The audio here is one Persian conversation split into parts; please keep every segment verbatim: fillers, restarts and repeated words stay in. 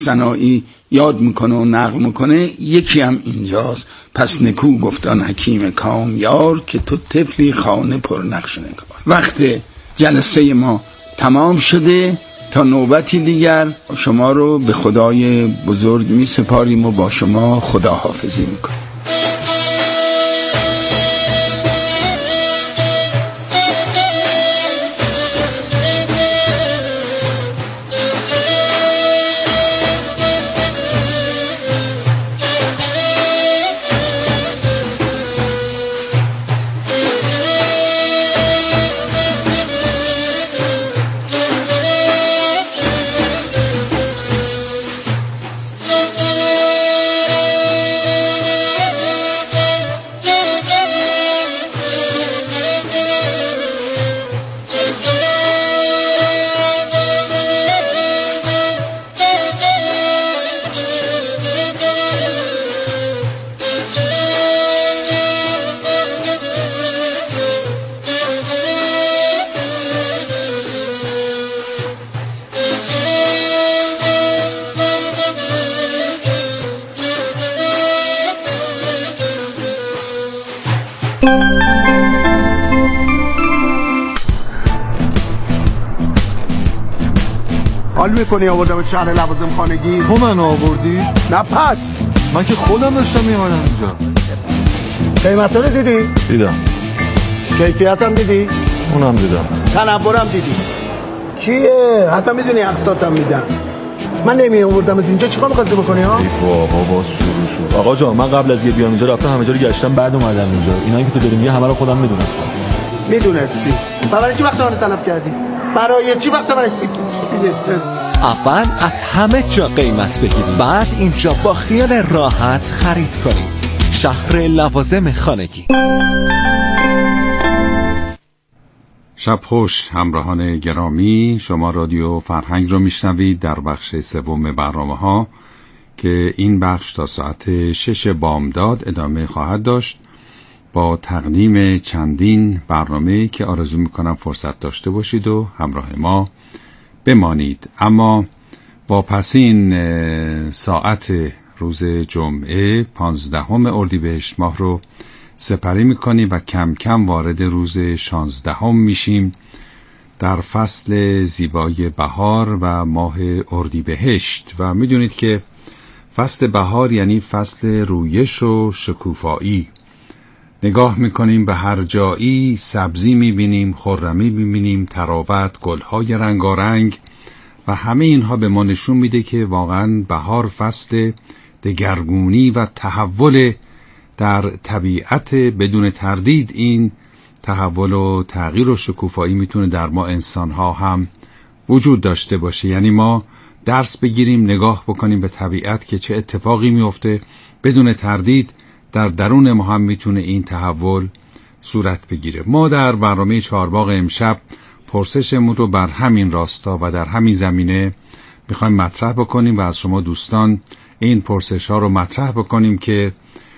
سنایی یاد میکنه و نقل میکنه، یکی هم اینجاست: پس نکو گفتان حکیم کامیار که تو طفلی خانه پر نقش نگار. وقت جلسه ما تمام شده، تا نوبتی دیگر شما رو به خدای بزرگ می سپاریم و با شما خداحافظی میکنیم. حال میکنی آوردم شهر لوازم خانگی؟ تو من آوردی؟ نه پس من که خودم داشتم میامدم اینجا. قیمت رو دیدی؟ دیدم. کیفیت هم دیدی؟ اونم دیدم. تنورم دیدی؟ کیه؟ حتی میدونی اقساطم میدم. من نمی آوردم اینجا، چیکار می‌خواستی بکنی ها؟ ای بابا باز شروع شد. آقا جان من قبل از یه بیام اینجا رفتم همه جا رو گشتم، بعد اومدم اینجا. اینایی که تو داری میگه همه رو خودم میدونستم. میدونستی؟ برای چی وقت من تلف کردی؟ برای چی وقت من اول از همه جا قیمت بگیرید، بعد اینجا با خیال راحت خرید کنید. شهر لوازم خانگی. شب خوش همراهان گرامی، شما رادیو فرهنگ رو میشنوید در بخش سوم برنامه ها که این بخش تا ساعت شش بامداد ادامه خواهد داشت با تقدیم چندین برنامه که آرزو میکنم فرصت داشته باشید و همراه ما بمانید. اما واپسین ساعت روز جمعه پانزدهم اردیبهشت ماه رو سپری میکنیم و کم کم وارد روز شانزدهم میشیم در فصل زیبای بهار و ماه اردیبهشت. و میدونید که فصل بهار یعنی فصل رویش و شکوفایی. نگاه میکنیم به هر جایی سبزی میبینیم، خرمی میبینیم، تراوت، گلهای رنگارنگ و همه اینها به ما نشون میده که واقعا بهار فصل دگرگونی و تحول در طبیعت. بدون تردید این تحول و تغییر و شکوفایی میتونه در ما انسانها هم وجود داشته باشه. یعنی ما درس بگیریم، نگاه بکنیم به طبیعت که چه اتفاقی میفته. بدون تردید در درون ما هم میتونه این تحول صورت بگیره. ما در برنامه چهارباغ امشب پرسشمون رو بر همین راستا و در همین زمینه میخوایم مطرح بکنیم و از شما دوستان این پرسش ها رو مطرح بکنیم که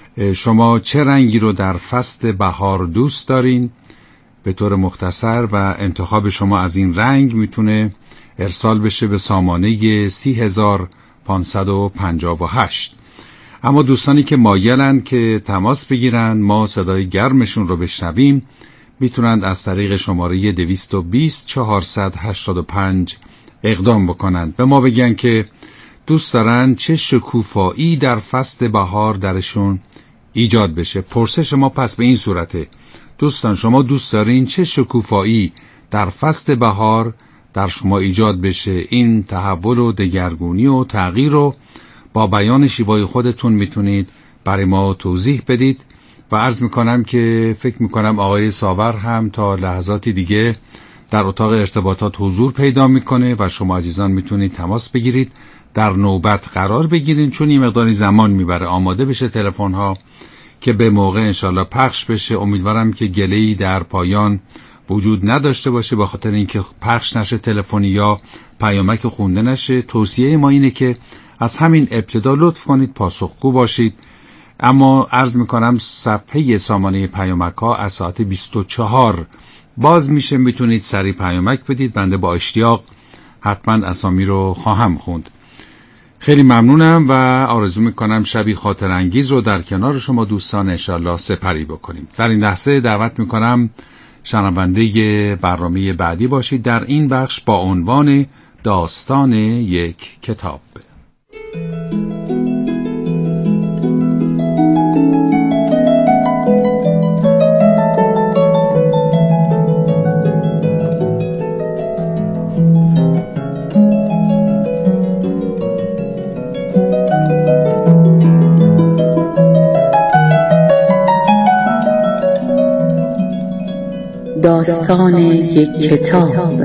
شما چه رنگی رو در فصل بهار دوست دارین به طور مختصر، و انتخاب شما از این رنگ میتونه ارسال بشه به سامانه سی هزار پانصد و پنجاه و هشت. اما دوستانی که مایلن که تماس بگیرن ما صدای گرمشون رو بشنویم میتونند از طریق شماره دویست و بیست چهارصد و هشتاد و پنج اقدام بکنند، به ما بگن که دوست دارن چه شکوفایی در فصل بهار درشون ایجاد بشه. پرسش ما پس به این صورته: دوستان شما دوست دارین چه شکوفایی در فصل بهار در شما ایجاد بشه؟ این تحول و دگرگونی و تغییر رو با بیان شیوای خودتون میتونید برای ما توضیح بدید. و عرض میکنم که فکر میکنم آقای ساور هم تا لحظاتی دیگه در اتاق ارتباطات حضور پیدا میکنه و شما عزیزان میتونید تماس بگیرید، در نوبت قرار بگیرین، چون این مقداری زمان میبره آماده بشه تلفن ها که به موقع انشالله پخش بشه. امیدوارم که گله‌ای در پایان وجود نداشته باشه با خاطر اینکه پخش نشه تلفنی یا پیامک خونده نشه. توصیه ما اینه که از همین ابتدا لطف کنید پاسخگو باشید. اما عرض میکنم صفحه سامانه پیامک ها از ساعت بیست و چهار باز میشه، میتونید سریع پیامک بدید، بنده با اشتیاق حتما اسامی رو خواهم خوند. خیلی ممنونم و آرزو میکنم شبی خاطر انگیز رو در کنار شما دوستان انشالله سپری بکنیم. در این لحظه دعوت میکنم شنونده برنامه بعدی باشید در این بخش با عنوان داستان یک کتاب. داستان یک کتاب.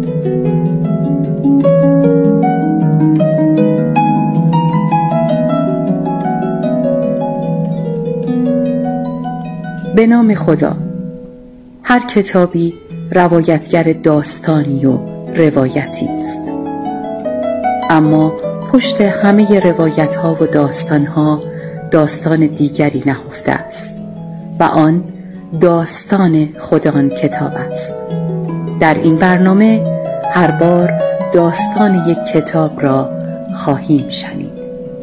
به نام خدا. هر کتابی روایتگر داستانی و روایتی است، اما پشت همه روایت ها و داستان ها داستان دیگری نهفته است و آن داستان خود آن کتاب است. در این برنامه هر بار داستان یک کتاب را خواهیم شنید.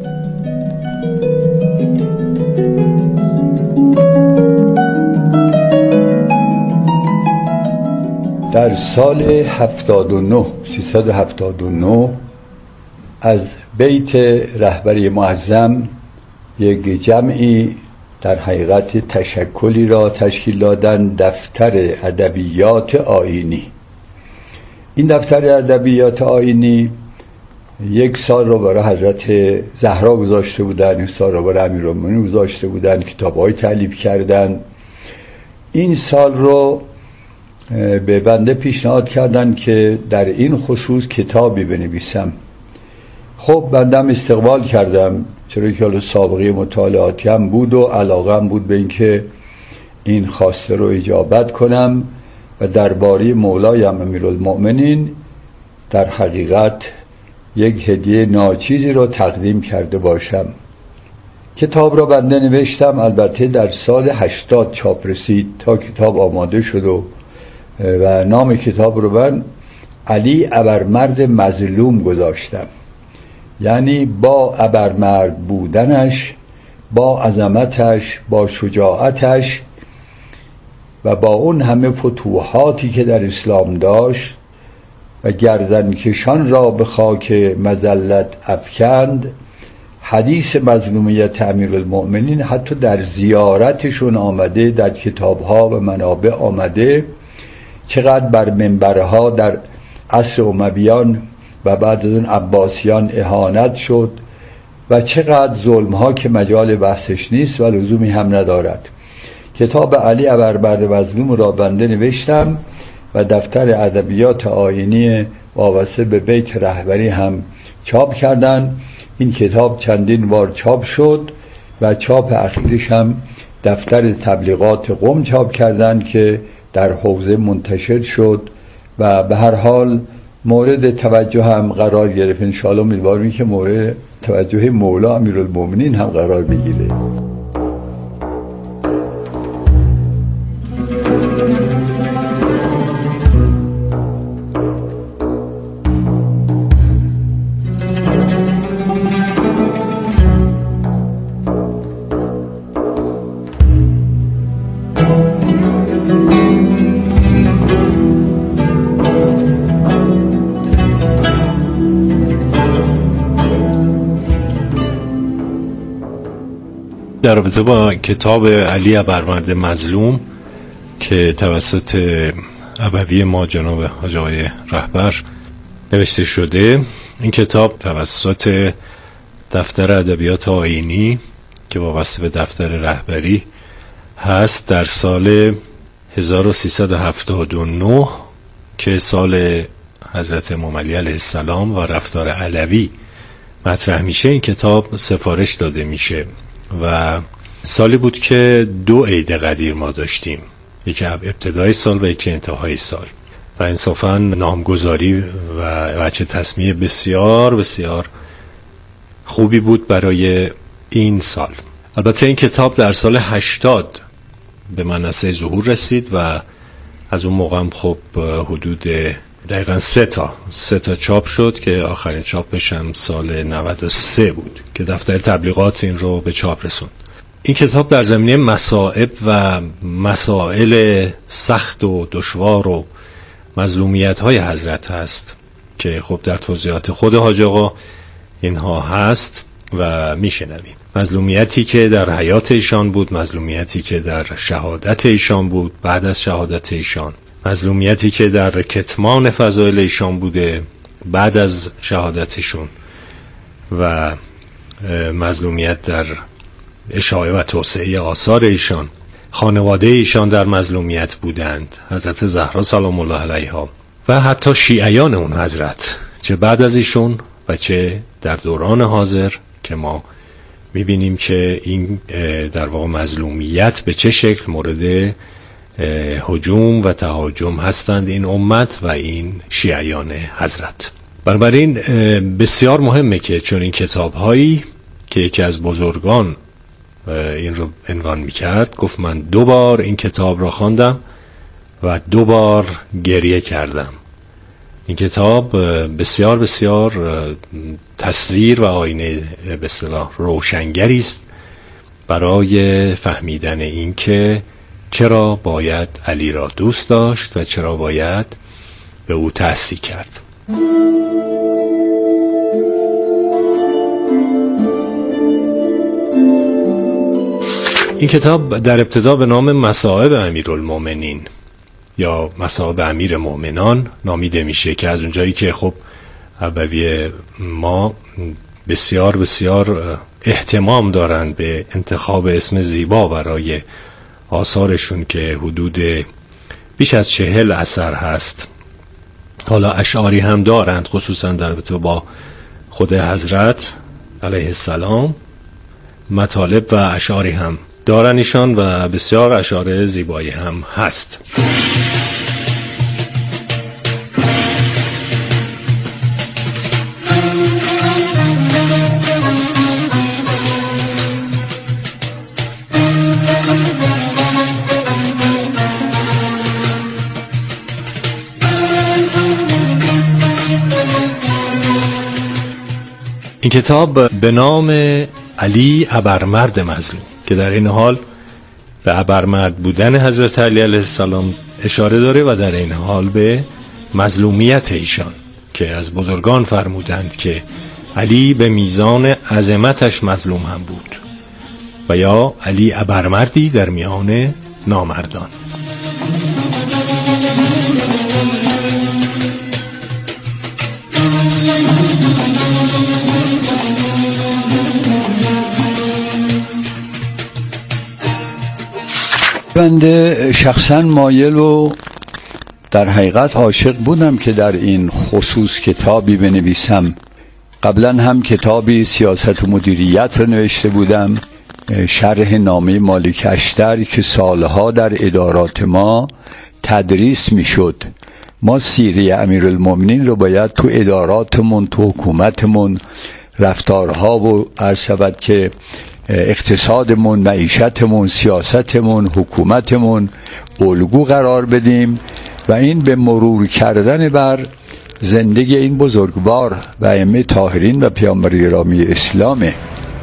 در سال هفتاد و نه سیصد و هفتاد و نه از بیت رهبری معظم یک جمعی در حقیقت تشکلی را تشکیل دادن، دفتر ادبیات آیینی. این دفتر ادبیات آیینی یک سال را برای حضرت زهرا گذاشته بودن، یک سال را برای امیرالمومنین گذاشته بودن، کتاب‌های تألیف کردن. این سال رو به بنده پیشنهاد کردن که در این خصوص کتابی بنویسم. خب بندم استقبال کردم، چرا که حالا سابقه مطالعاتی هم بود و علاقه هم بود به این که این خواسته رو اجابت کنم و درباره مولایم امیرالمؤمنین در حقیقت یک هدیه ناچیزی رو تقدیم کرده باشم. کتاب را بنده نوشتم، البته در سال هشتاد چاپ رسید تا کتاب آماده شد و, و نام کتاب رو من علی ابرمرد مظلوم گذاشتم. یعنی با ابرمرد بودنش، با عظمتش، با شجاعتش و با اون همه فتوحاتی که در اسلام داشت و گردنکشان را به خاک مذلت افکند، حدیث مظلومیت امیرالمؤمنین حتی در زیارتشون آمده، در کتابها و منابع آمده، چقدر بر منبرها در عصر امویان و بعد از اون عباسیان اهانت شد و چقدر ظلمها که مجال بحثش نیست و لزومی هم ندارد. کتاب علی ابرمرد مظلوم را بنده نوشتم و دفتر ادبیات آیینی وابسته به بیت رهبری هم چاپ کردن. این کتاب چندین بار چاپ شد و چاپ اخیرش هم دفتر تبلیغات قم چاپ کردن که در حوزه منتشر شد و به هر حال مورد توجه هم قرار گرفت. انشاءالله امیدواریم که مورد توجه مولا امیرالمؤمنین هم قرار بگیره. در رابطه با کتاب علی ابرمرد مظلوم که توسط ابوی ما جناب حاج آقای رهبر نوشته شده، این کتاب توسط دفتر ادبیات آیینی که وابسته به دفتر رهبری هست در سال هزار و سیصد و هفتاد و نه که سال حضرت امام علی علیه السلام و رفتار علوی مطرح میشه، این کتاب سفارش داده میشه و سالی بود که دو عید قدیر ما داشتیم، یکی ابتدای سال و یکی انتهای سال و انصافاً نامگذاری و وجه تصمیه بسیار بسیار خوبی بود برای این سال. البته این کتاب در سال هشتاد به منصه ظهور رسید و از اون موقع هم خب حدود دقیقا سه تا سه تا چاپ شد که آخرین چاپش هم سال نود و سه بود که دفتر تبلیغات این رو به چاپ رسوند. این کتاب در زمینه مصائب و مسائل سخت و دشوار و مظلومیت های حضرت هست که خب در توضیحات خود حاج آقا اینها هست و میشنویم. مظلومیتی که در حیات ایشان بود، مظلومیتی که در شهادت ایشان بود، بعد از شهادت ایشان، مظلومیتی که در کتمان فضایل ایشان بوده بعد از شهادتشون و مظلومیت در اشاعه و توسعه آثار ایشان. خانواده ایشان در مظلومیت بودند، حضرت زهرا سلام الله علیها و حتی شیعیان اون حضرت، چه بعد از ایشون و چه در دوران حاضر که ما میبینیم که این در واقع مظلومیت به چه شکل مورد هجوم و تهاجم هستند این امت و این شیعیان حضرت. بنابراین بسیار مهمه که چون این کتاب هایی که یکی از بزرگان این رو عنوان میکرد، گفت من دو بار این کتاب را خواندم و دو بار گریه کردم. این کتاب بسیار بسیار تصویر و آینه به اصطلاح روشنگری است برای فهمیدن این که چرا باید علی را دوست داشت و چرا باید به او تأسی کرد. این کتاب در ابتدا به نام مصائب امیرالمومنین یا مصائب امیر مومنان نامیده میشه که از اونجایی که خب ابوی ما بسیار بسیار اهتمام دارن به انتخاب اسم زیبا برای آثارشون که حدود بیش از چهل اثر هست. حالا اشعاری هم دارند، خصوصا در رابطه با خود حضرت علیه السلام مطالب و اشعاری هم دارن ایشان و بسیار اشعار زیبایی هم هست. این کتاب به نام علی ابرمرد مظلوم که در این حال به ابرمرد بودن حضرت علی علیه السلام اشاره داره و در این حال به مظلومیت ایشان که از بزرگان فرمودند که علی به میزان عظمتش مظلوم هم بود و یا علی ابرمردی در میان نامردان. بنده شخصا مایل و در حقیقت عاشق بودم که در این خصوص کتابی بنویسم. قبلا هم کتابی سیاست و مدیریت رو نوشته بودم، شرح نامه مالک اشتر که سالها در ادارات ما تدریس میشد. ما سیره امیرالمومنین رو باید تو اداراتمون، تو حکومتمون، رفتارها و عرض شود که اقتصادمون، معیشتمون، سیاستمون، حکومتمون الگو قرار بدیم و این به مرور کردن بر زندگی این بزرگوار و ائمه طاهرین و پیامبر گرامی اسلامه.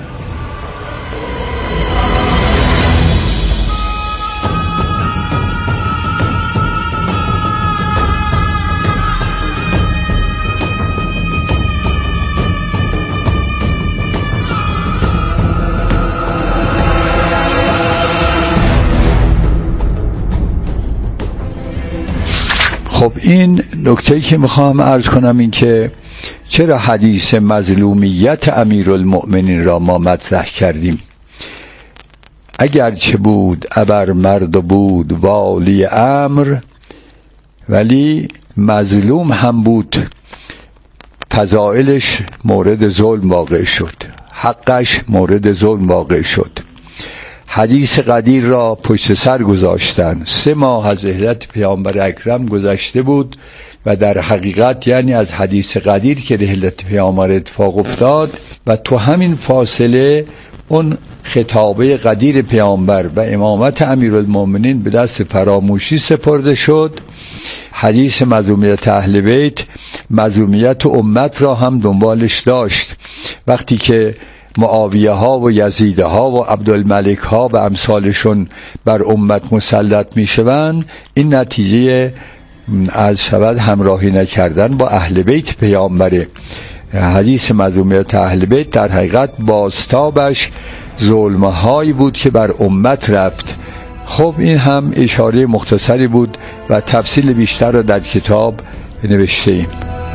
خب این نکته‌ای که میخوام عرض کنم این که چرا حدیث مظلومیت امیرالمؤمنین را ما مطرح کردیم. اگرچه بود ابرمرد و بود والی امر، ولی مظلوم هم بود، فضائلش مورد ظلم واقع شد، حقش مورد ظلم واقع شد. حدیث قدیر را پشت سر گذاشتن. سه ماه از رحلت پیامبر اکرم گذشته بود و در حقیقت یعنی از حدیث قدیر که رحلت پیامبر اتفاق افتاد و تو همین فاصله اون خطابه قدیر پیامبر و امامت امیرالمومنین به دست فراموشی سپرده شد. حدیث مظلومیت اهل بیت مظلومیت امت را هم دنبالش داشت. وقتی که معاویه ها و یزید ها و عبدالملک ها و امثالشون بر امت مسلط می شوند، این نتیجه از شود همراهی نکردن با اهل بیت پیامبره. حدیث مظلومیت اهل بیت در حقیقت بازتابش ظلم‌هایی بود که بر امت رفت. خب این هم اشاره مختصری بود و تفصیل بیشتر را در کتاب نوشته ایم.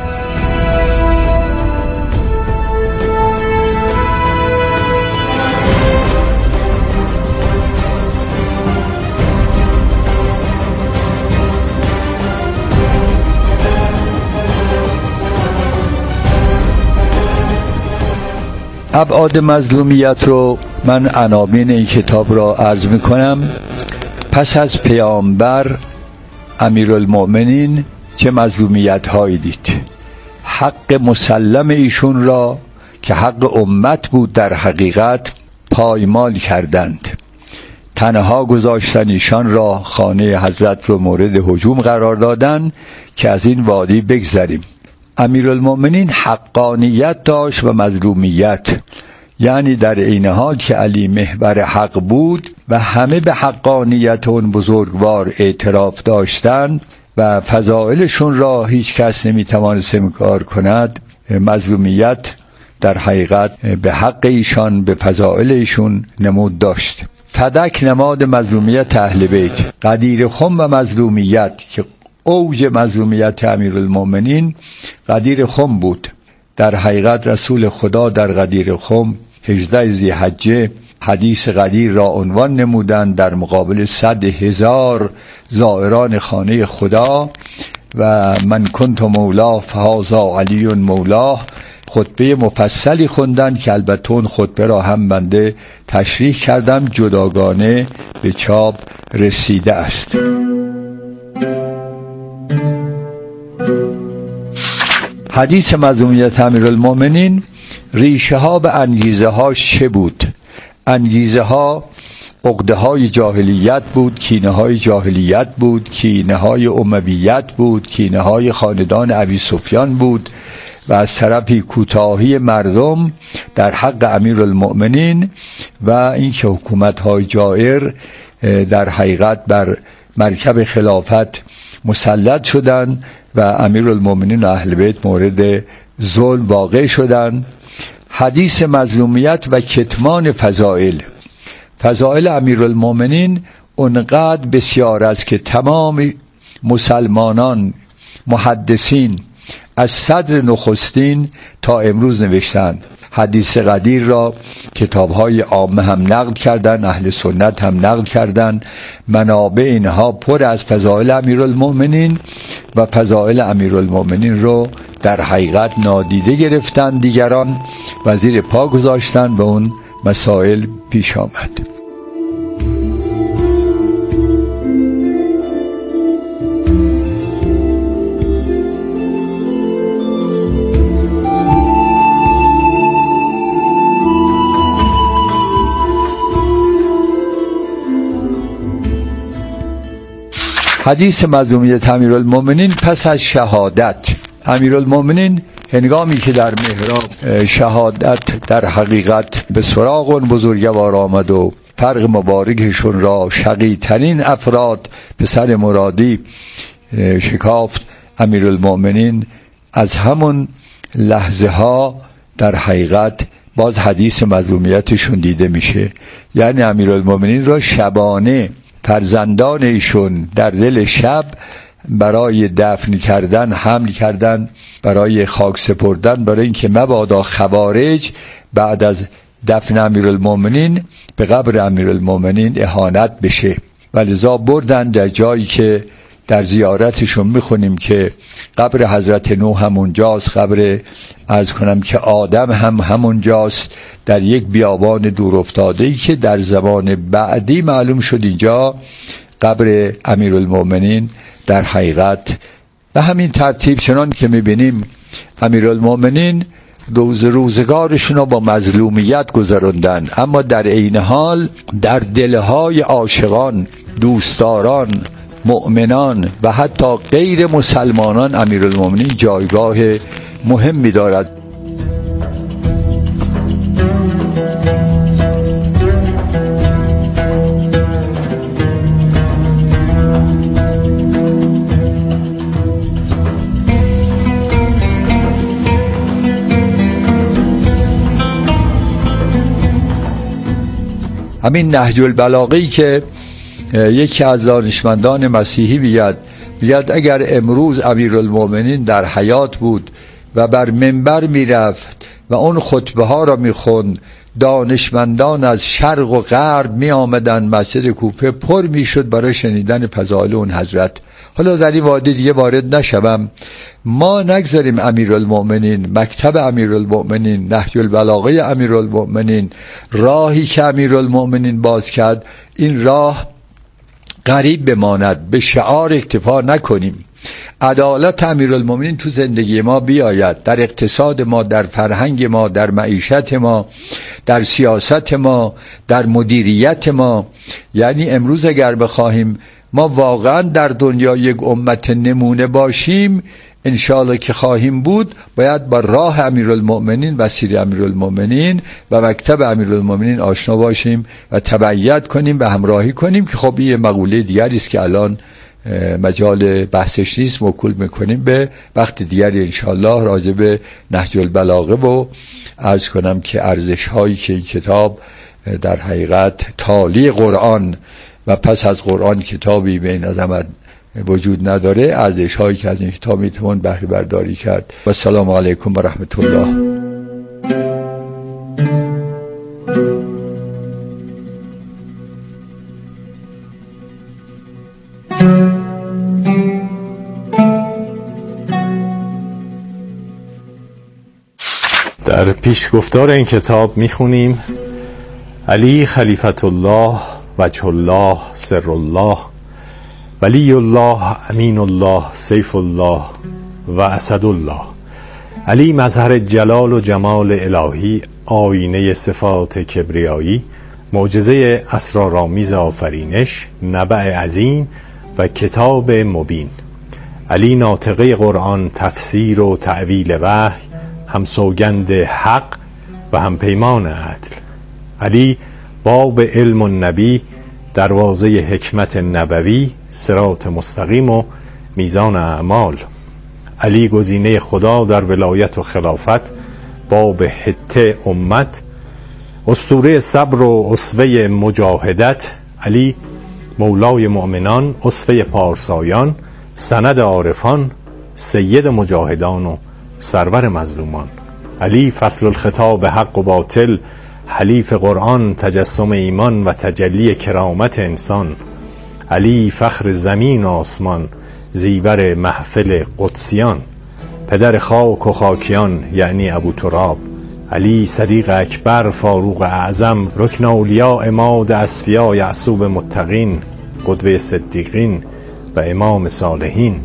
ابعاد مظلومیت رو من عناوین این کتاب را عرض می کنم. پس از پیامبر امیرالمؤمنین چه مظلومیت هایی دید. حق مسلم ایشون را که حق امت بود در حقیقت پایمال کردند. تنها گذاشتن ایشان را، خانه حضرت رو مورد هجوم قرار دادن که از این وادی بگذریم. امیرالمؤمنین حقانیت داشت و مظلومیت، یعنی در عین حال که علی محور حق بود و همه به حقانیت اون بزرگوار اعتراف داشتند و فضائلشون را هیچ کس نمیتوانست انکار کند، مظلومیت در حقیقت به حق ایشان، به فضائل ایشون نمود داشت. فدک نماد مظلومیت اهل بیت. غدیر خم و مظلومیت که اوج مظلومیت امیرالمؤمنین غدیر خم بود. در حقیقت رسول خدا در غدیر خم هجده ذی‌حجه حدیث غدیر را عنوان نمودند در مقابل صد هزار زائران خانه خدا و من کنت مولاه فهذا علی مولاه. خطبه مفصلی خوندن که البته اون خطبه را هم بنده تشریح کردم، جداگانه به چاپ رسیده است. حدیث مظلومیت امیرالمؤمنین ریشه ها به انگیزه هاش چه بود؟ انگیزه ها عقده های جاهلیت بود، کینه های جاهلیت بود، کینه های امویت بود، کینه های خاندان ابی سفیان بود و از طرفی کوتاهی مردم در حق امیرالمؤمنین و اینکه حکومت های جائر در حقیقت بر مرکب خلافت مسلط شدند و امیرالمؤمنین و اهل بیت مورد ظلم واقع شدند. حدیث مظلومیت و کتمان فضائل. فضائل امیرالمؤمنین اونقدر بسیار است که تمام مسلمانان محدثین از صدر نخستین تا امروز نوشتند. حدیث غدیر را کتاب‌های عامه هم نقل کردند، اهل سنت هم نقل کردند. منابع اینها پر از فضائل امیرالمؤمنین و فضائل امیرالمؤمنین رو در حقیقت نادیده گرفتند دیگران و زیر پا گذاشتن و اون مسائل پیش آمد. حدیث مظلومیت امیرالمؤمنین پس از شهادت. امیرالمؤمنین هنگامی که در محراب شهادت در حقیقت به سراغ اون بزرگوار آمد و فرق مبارکشون را شقی ترین افراد پسر مرادی شکافت، امیرالمؤمنین از همون لحظه ها در حقیقت باز حدیث مظلومیتشون دیده میشه. یعنی امیرالمؤمنین را شبانه فرزندان ایشون در دل شب برای دفن کردن حمل کردن، برای خاک سپردن، برای اینکه مبادا خوارج بعد از دفن امیرالمؤمنین به قبر امیرالمؤمنین اهانت بشه و لذا بردن در جایی که در زیارتشون میخونیم که قبر حضرت نوح همونجاست، قبر عرض کنم که آدم هم همونجاست، در یک بیابان دور افتاده ای که در زمان بعدی معلوم شد اینجا قبر امیرالمؤمنین در حقیقت. به همین ترتیب چنان که میبینیم امیرالمؤمنین دوز روزگارشون رو با مظلومیت گذراندن، اما در عین حال در دلهای عاشقان، دوستداران، مؤمنان و حتی غیر مسلمانان امیرالمومنین جایگاه مهمی دارد. همین نهج البلاغه‌ای که یکی از دانشمندان مسیحی بیاد بیاد اگر امروز امیرالمومنین در حیات بود و بر منبر میرفت و اون خطبه ها را میخوند، دانشمندان از شرق و غرب می آمدن، مسجد کوفه پر میشد برای شنیدن فضائل اون حضرت. حالا در این وادی دیگه وارد نشوم. ما نگذاریم امیرالمومنین، مکتب امیرالمومنین، نهج البلاغه امیرالمومنین، راهی که امیرالمومنین باز کرد، این راه غریب بماند، به شعار اکتفا نکنیم. عدالت امیرالمومنین تو زندگی ما بیاید، در اقتصاد ما، در فرهنگ ما، در معیشت ما، در سیاست ما، در مدیریت ما. یعنی امروز اگر بخواهیم ما واقعا در دنیا یک امت نمونه باشیم، انشاءالله که خواهیم بود، باید با راه امیرالمومنین و سیر امیرالمومنین و مکتب امیرالمومنین آشنا باشیم و تبعیت کنیم و همراهی کنیم، که خب یه مقوله دیگری است که الان مجال بحثش نیست، موکول میکنیم به وقت دیگری انشاءالله راجع به نهج البلاغه. و عرض کنم که ارزش هایی که این کتاب در حقیقت تالی قرآن و پس از قرآن کتابی به این عظمت وجود نداره، ارزش هایی که از این کتاب میتوان بهره برداری کرد. و السلام علیکم و رحمت الله. در پیشگفتار این کتاب میخونیم: علی خلیفت الله، وجه الله، سر الله، ولی الله، امین الله، سیف الله و اسد الله. علی مظهر جلال و جمال الهی، آینه صفات کبریایی، معجزه اسرارآمیز آفرینش، نبع عظیم و کتاب مبین. علی ناطقه قرآن، تفسیر و تعویل وحی، هم سوگند حق و هم پیمان عدل. علی باب علم و نبی، دروازه حکمت نبوی، صراط مستقیم و میزان اعمال. علی گزینه خدا در ولایت و خلافت، باب حته امت، اسطوره صبر و اسوه مجاهدت. علی مولای مؤمنان، اسوه پارسایان، سند عارفان، سید مجاهدان و سرور مظلومان. علی فصل الخطاب حق و باطل، حلیف قرآن، تجسم ایمان و تجلی کرامت انسان. علی فخر زمین و آسمان، زیور محفل قدسیان، پدر خاک و خاکیان یعنی ابو تراب. علی صدیق اکبر، فاروق اعظم، رکن اولیاء، عماد اصفیا، یعصوب متقین، قدوه صدیقین و امام صالحین.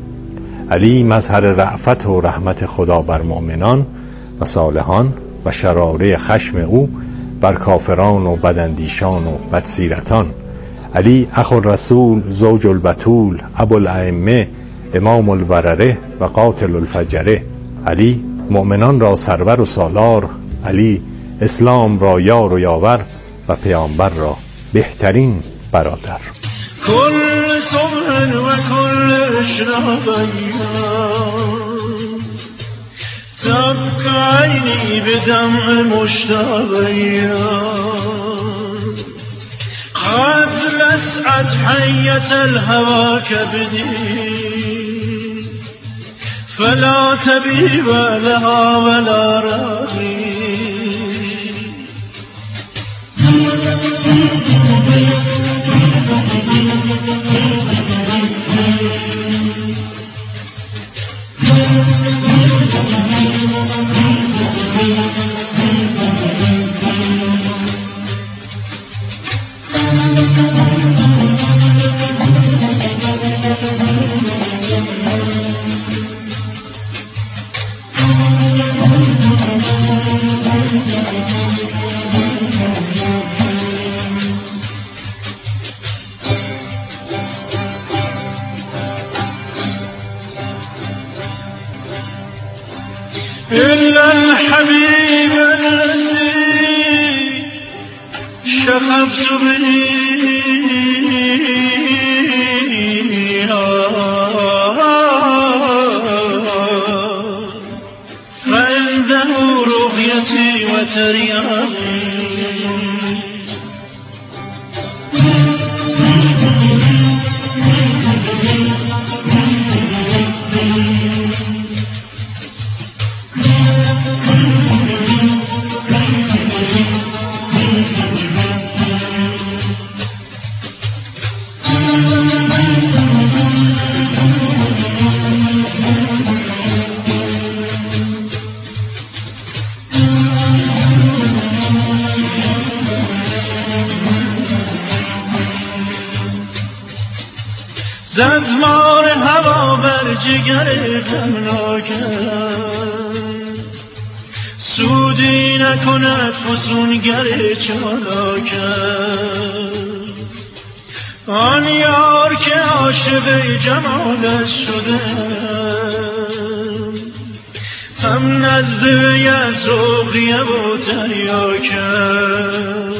علی مظهر رأفت و رحمت خدا بر مؤمنان و صالحان و شراره خشم او بر کافران و بداندیشان و بدسیرتان. علی اخو الرسول، زوج البتول، ابو الائمه، امام البرره و قاتل الفجره. علی مؤمنان را سرور و سالار. علی اسلام را یار و یاور و پیامبر را بهترین برادر. کل صبح و کل اشراق تبقى عيني بدمع مشتاقيا قد لسعت حية الهوى كبدي فلا تبيب لها ولا راغي سخفت به فعنده رؤيتي وترياقي زد مار هوا بر جگر غمناکم سودی نکند فسونگر چالاکم آن یار که عاشق جمالش شده هم نزد وی سغریه و تریاکم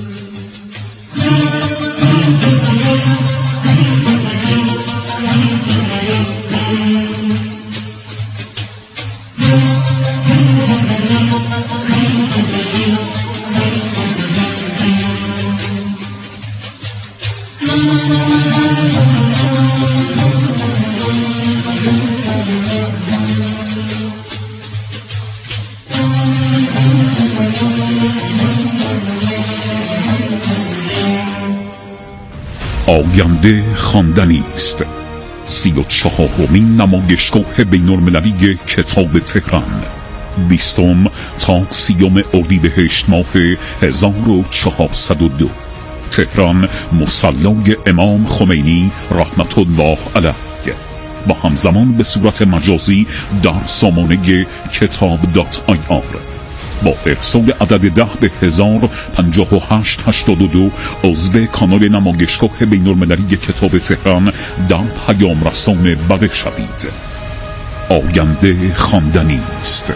آینده خواندنی است. سی و چهارمین نمایشگاه بین‌المللی کتاب تهران، بیستم تا سیوم اردیبهشت ماه هزار و چهارصد و دو، تهران، مصلی امام خمینی رحمت الله علیه، با همزمان به صورت مجازی در سامانه کتاب دات آی آر. با ارسال عدد ده به هزار پنجاه و هشت هشتاد و دو عضو کانال نمایشگاه بین‌المللی کتاب تهران در پیام رسان بده شوید. آینده خواندنی است.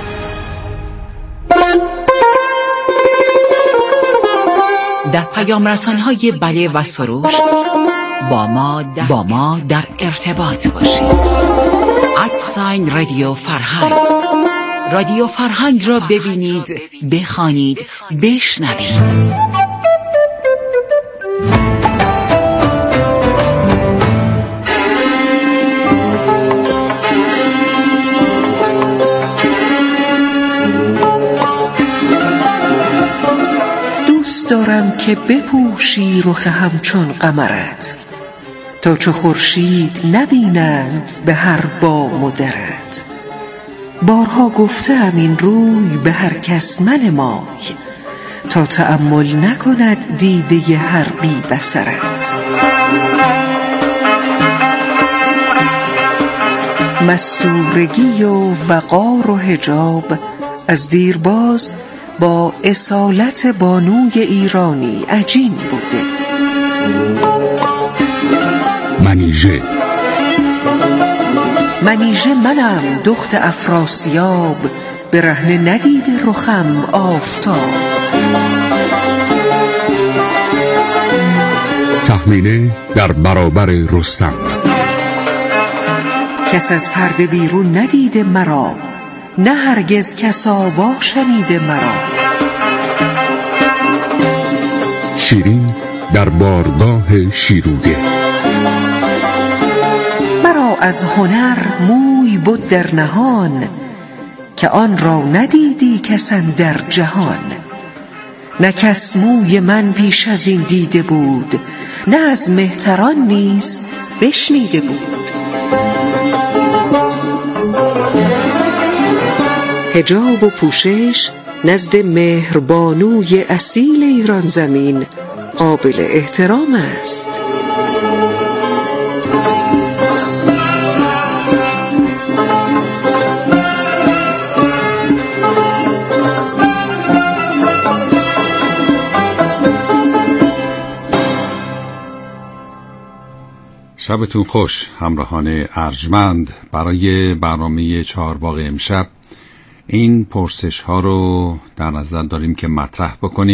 در پیام رسان‌های بله و سروش با ما در, با ما در ارتباط باشید. ادساین رادیو فرهنگ. رادیو فرهنگ را ببینید، بخوانید، بشنوید. دوست دارم که بپوشی رخ همچون قمرت، تا چو خورشید نبینند به هر بام و درت. بارها گفتم این روی به هر کس منمای، تا تأمل نکند دیده هر بی بصرت. مستورگی و وقار و حجاب از دیرباز با اصالت بانوی ایرانی عجین بوده. منیژه منیژه منم دخت افراسیاب، به رهنه ندیده رخم آفتاب. تحمیله در برابر رستم. کس از پرده بیرون ندیده مرا، نه هرگز کس آوا شنیده مرا. شیرین در بارگاه شیروده. مرا از هنر موی بود در نهان، که آن را ندیدی کسان در جهان. نه کس موی من پیش از این دیده بود، نه از مهتران نیز بشنیده بود. حجاب و پوشش نزد مهربانوی اصیل ایران زمین قابل احترام است. شبتون خوش همراهان ارجمند. برای برنامه چهارباغ امشب این پرسش ها رو در نظر داریم که مطرح بکنیم.